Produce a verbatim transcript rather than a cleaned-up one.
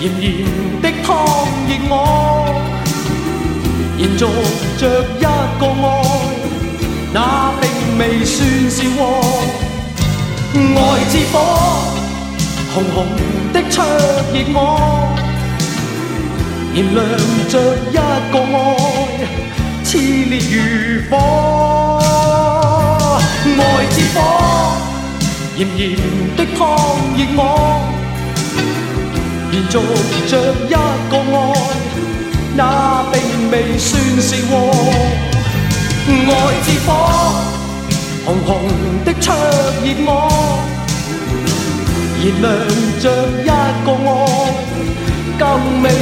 炎炎的燙熱我，延續着一個愛，那並未算是禍。愛似火，紅紅的灼熱我，燃亮着一個愛，熾烈如火。愛似火，炎炎的燙熱我，延續着一個愛，那並未算是禍。愛似火，紅紅的灼熱我，燃亮着一個愛，更未